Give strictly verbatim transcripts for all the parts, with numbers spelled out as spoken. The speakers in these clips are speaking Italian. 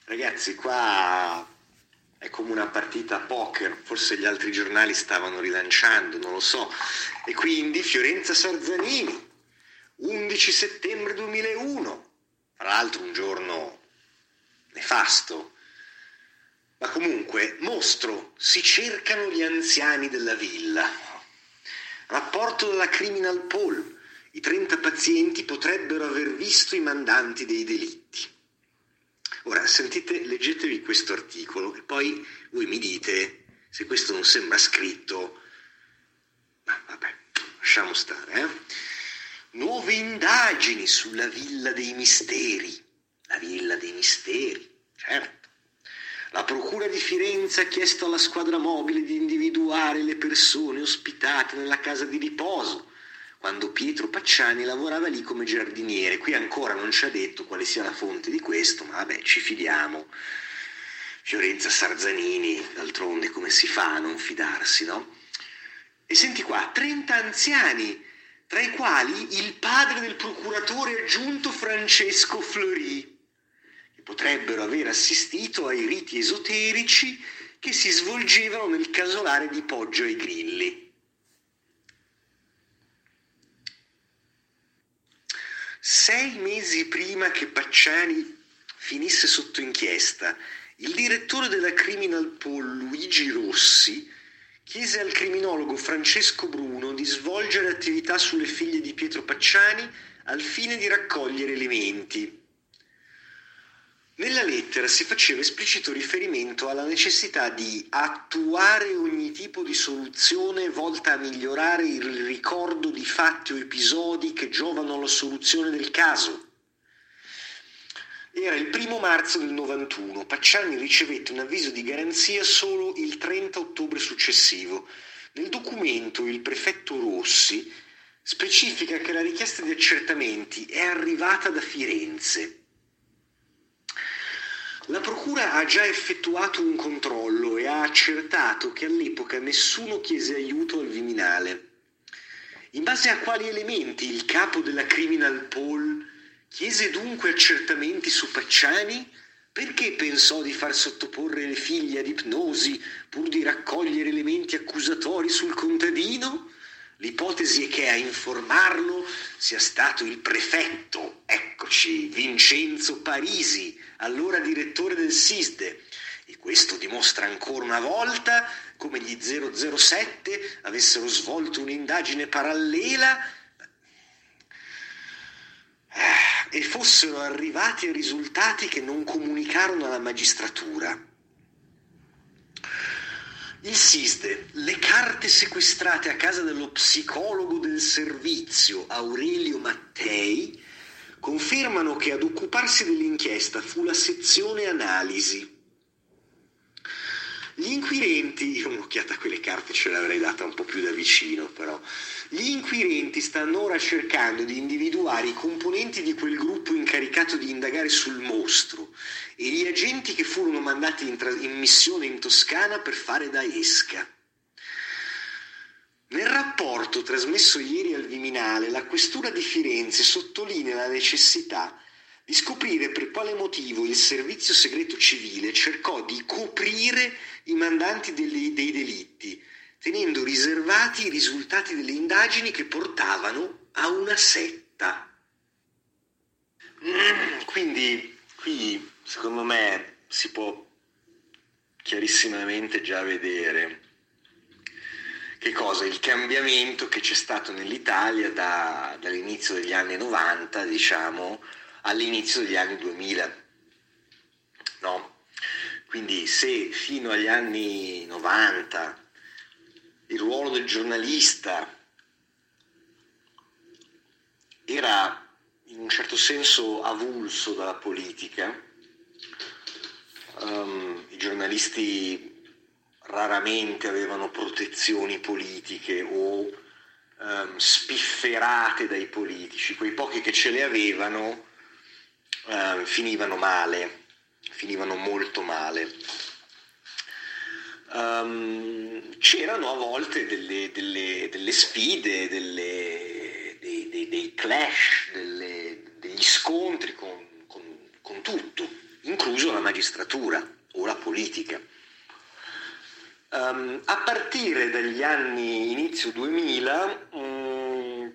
Ragazzi, qua è come una partita a poker, forse gli altri giornali stavano rilanciando, non lo so. E quindi Fiorenza Sarzanini, undici settembre duemilauno, tra l'altro un giorno nefasto. Ma comunque, mostro, si cercano gli anziani della villa. Rapporto della Criminal Poll, i trenta pazienti potrebbero aver visto i mandanti dei delitti. Ora, sentite, leggetevi questo articolo e poi voi mi dite se questo non sembra scritto. Ma vabbè, lasciamo stare, eh? Nuove indagini sulla Villa dei Misteri. La Villa dei Misteri, certo. La Procura di Firenze ha chiesto alla squadra mobile di individuare le persone ospitate nella casa di riposo quando Pietro Pacciani lavorava lì come giardiniere. Qui ancora non ci ha detto quale sia la fonte di questo, ma vabbè, ci fidiamo. Fiorenza Sarzanini, d'altronde come si fa a non fidarsi, no? E senti qua, trenta anziani, tra i quali il padre del procuratore aggiunto Francesco Fleury, che potrebbero aver assistito ai riti esoterici che si svolgevano nel casolare di Poggio ai Grilli. Sei mesi prima che Pacciani finisse sotto inchiesta, il direttore della Criminal Poll, Luigi Rossi, chiese al criminologo Francesco Bruno di svolgere attività sulle figlie di Pietro Pacciani al fine di raccogliere elementi. Nella lettera si faceva esplicito riferimento alla necessità di attuare ogni tipo di soluzione volta a migliorare il ricordo di fatti o episodi che giovano alla soluzione del caso. Era il primo marzo del novantuno, Pacciani ricevette un avviso di garanzia solo il trenta ottobre successivo. Nel documento il prefetto Rossi specifica che la richiesta di accertamenti è arrivata da Firenze. La procura ha già effettuato un controllo e ha accertato che all'epoca nessuno chiese aiuto al Viminale. In base a quali elementi il capo della Criminal Poll chiese dunque accertamenti su Pacciani? Perché pensò di far sottoporre le figlie ad ipnosi pur di raccogliere elementi accusatori sul contadino? L'ipotesi è che a informarlo sia stato il prefetto, eccoci, Vincenzo Parisi, allora direttore del SISDE. E questo dimostra ancora una volta come gli zero zero sette avessero svolto un'indagine parallela e fossero arrivati a risultati che non comunicarono alla magistratura. Il SISDE, le carte sequestrate a casa dello psicologo del servizio Aurelio Mattei confermano che ad occuparsi dell'inchiesta fu la sezione analisi. Gli inquirenti, io un'occhiata a quelle carte ce l'avrei data un po' più da vicino però, gli inquirenti stanno ora cercando di individuare i componenti di quel gruppo incaricato di indagare sul mostro e gli agenti che furono mandati in, tra- in missione in Toscana per fare da esca. Nel rapporto trasmesso ieri al Viminale, la Questura di Firenze sottolinea la necessità di scoprire per quale motivo il servizio segreto civile cercò di coprire i mandanti dei, dei delitti, tenendo riservati i risultati delle indagini che portavano a una setta. Mm, quindi qui secondo me si può chiarissimamente già vedere che cosa? Il cambiamento che c'è stato nell'Italia da, dall'inizio degli anni novanta, diciamo, all'inizio degli anni duemila, no? Quindi se fino agli anni novanta il ruolo del giornalista era in un certo senso avulso dalla politica, um, i giornalisti raramente avevano protezioni politiche o um, spifferate dai politici, quei pochi che ce le avevano uh, finivano male, finivano molto male. Um, c'erano a volte delle, delle, delle sfide, delle, dei, dei, dei clash, delle, degli scontri con, con, con tutto, in incluso la magistratura o la politica. Um, a partire dagli anni inizio duemila um,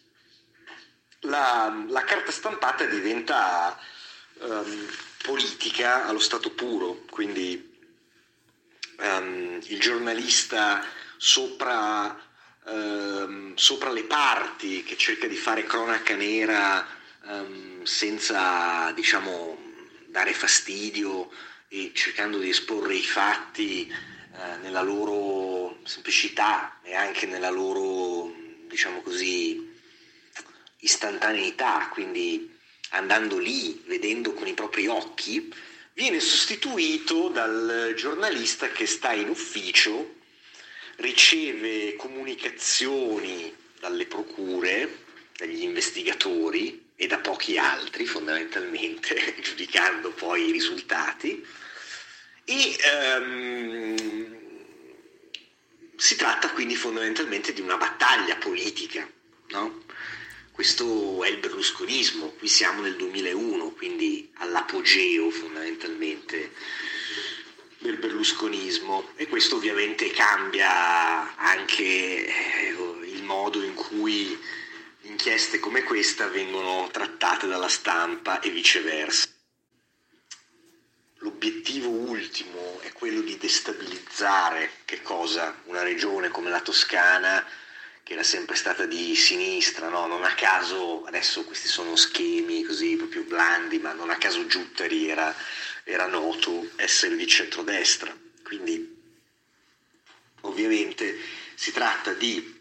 la, la carta stampata diventa um, politica allo stato puro, quindi um, il giornalista sopra, um, sopra le parti che cerca di fare cronaca nera um, senza, diciamo, dare fastidio e cercando di esporre i fatti eh, nella loro semplicità e anche nella loro, diciamo così, istantaneità, quindi andando lì, vedendo con i propri occhi, viene sostituito dal giornalista che sta in ufficio, riceve comunicazioni dalle procure, dagli investigatori e da pochi altri fondamentalmente, giudicando poi i risultati, e um, si tratta quindi fondamentalmente di una battaglia politica, no? Questo è il berlusconismo, qui siamo nel duemilauno, quindi all'apogeo fondamentalmente del berlusconismo, e questo ovviamente cambia anche il modo in cui inchieste come questa vengono trattate dalla stampa e viceversa. L'obiettivo ultimo è quello di destabilizzare che cosa? Una regione come la Toscana, che era sempre stata di sinistra, no? Non a caso, adesso questi sono schemi così proprio blandi, ma non a caso Giuttari era, era noto essere di centrodestra. Quindi ovviamente si tratta di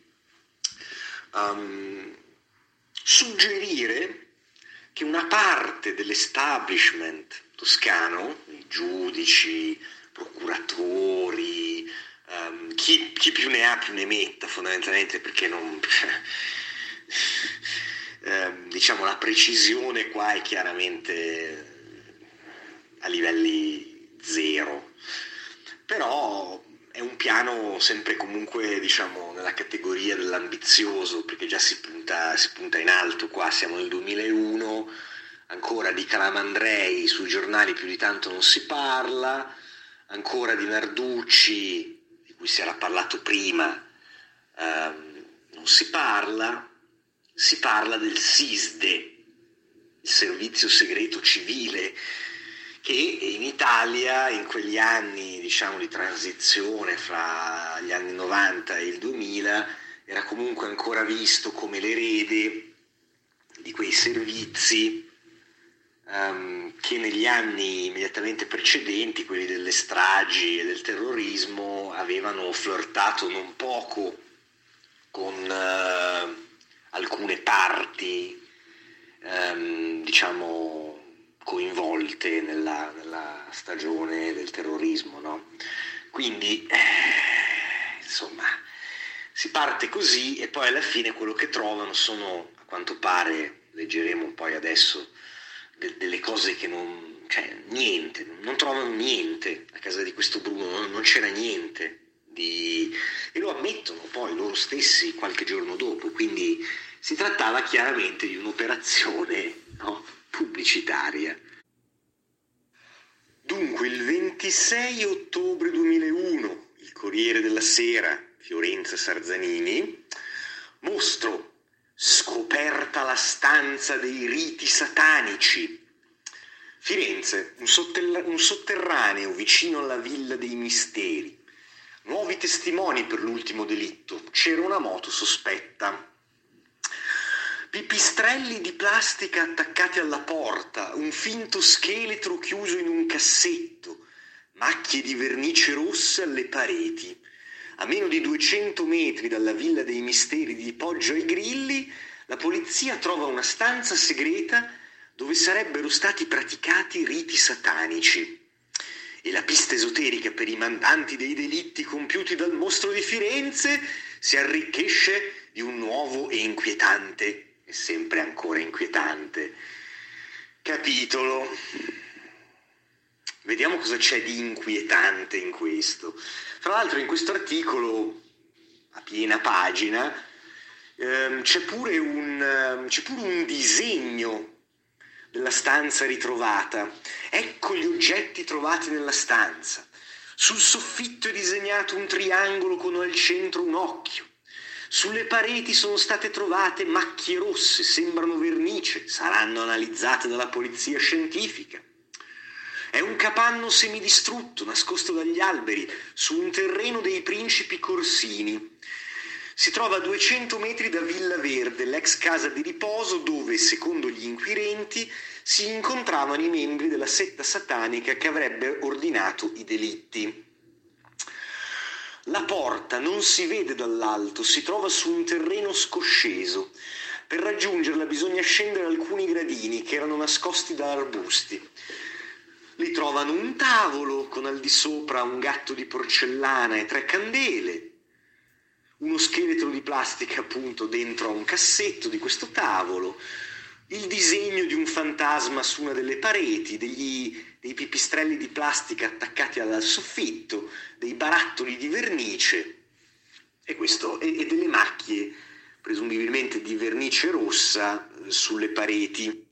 um, suggerire che una parte dell'establishment toscano, i giudici, procuratori, um, chi, chi più ne ha più ne metta fondamentalmente, perché non eh, diciamo la precisione qua è chiaramente a livelli zero, però è un piano sempre comunque, diciamo, nella categoria dell'ambizioso, perché già si punta, si punta in alto. Qua siamo nel duemilauno, ancora di Calamandrei sui giornali più di tanto non si parla, ancora di Narducci, di cui si era parlato prima, ehm, non si parla, si parla del SISDE, il servizio segreto civile, che in Italia in quegli anni, diciamo, di transizione fra gli anni novanta e il duemila era comunque ancora visto come l'erede di quei servizi um, che negli anni immediatamente precedenti, quelli delle stragi e del terrorismo, avevano flirtato non poco con uh, alcune parti, um, diciamo, coinvolte nella, nella stagione del terrorismo, no? Quindi, eh, insomma, si parte così e poi alla fine quello che trovano sono, a quanto pare, leggeremo poi adesso, de- delle cose che non, cioè niente, non trovano niente a casa di questo Bruno, non, non c'era niente di, e lo ammettono poi loro stessi qualche giorno dopo, quindi si trattava chiaramente di un'operazione, no, pubblicitaria. Dunque, il ventisei ottobre duemilauno, il Corriere della Sera, Fiorenza Sarzanini, mostro, scoperta la stanza dei riti satanici. Firenze, un, sotterra- un sotterraneo vicino alla Villa dei Misteri. Nuovi testimoni per l'ultimo delitto, c'era una moto sospetta. Pipistrelli di plastica attaccati alla porta, un finto scheletro chiuso in un cassetto, macchie di vernice rossa alle pareti. A meno di duecento metri dalla Villa dei Misteri di Poggio ai Grilli, la polizia trova una stanza segreta dove sarebbero stati praticati riti satanici. E la pista esoterica per i mandanti dei delitti compiuti dal mostro di Firenze si arricchisce di un nuovo e inquietante, e sempre ancora inquietante, capitolo. Vediamo cosa c'è di inquietante in questo. Fra l'altro in questo articolo, a piena pagina, ehm, c'è pure un, ehm, c'è pure un disegno della stanza ritrovata. Ecco gli oggetti trovati nella stanza. Sul soffitto è disegnato un triangolo con al centro un occhio. Sulle pareti sono state trovate macchie rosse, sembrano vernice, saranno analizzate dalla polizia scientifica. È un capanno semidistrutto, nascosto dagli alberi, su un terreno dei principi Corsini. Si trova a duecento metri da Villa Verde, l'ex casa di riposo dove, secondo gli inquirenti, si incontravano i membri della setta satanica che avrebbe ordinato i delitti. La porta non si vede dall'alto, si trova su un terreno scosceso. Per raggiungerla bisogna scendere alcuni gradini che erano nascosti da arbusti. Lì trovano un tavolo con al di sopra un gatto di porcellana e tre candele, uno scheletro di plastica appunto dentro a un cassetto di questo tavolo, il disegno di un fantasma su una delle pareti, degli, dei pipistrelli di plastica attaccati al soffitto, dei barattoli di vernice e, questo, e, e delle macchie presumibilmente di vernice rossa sulle pareti.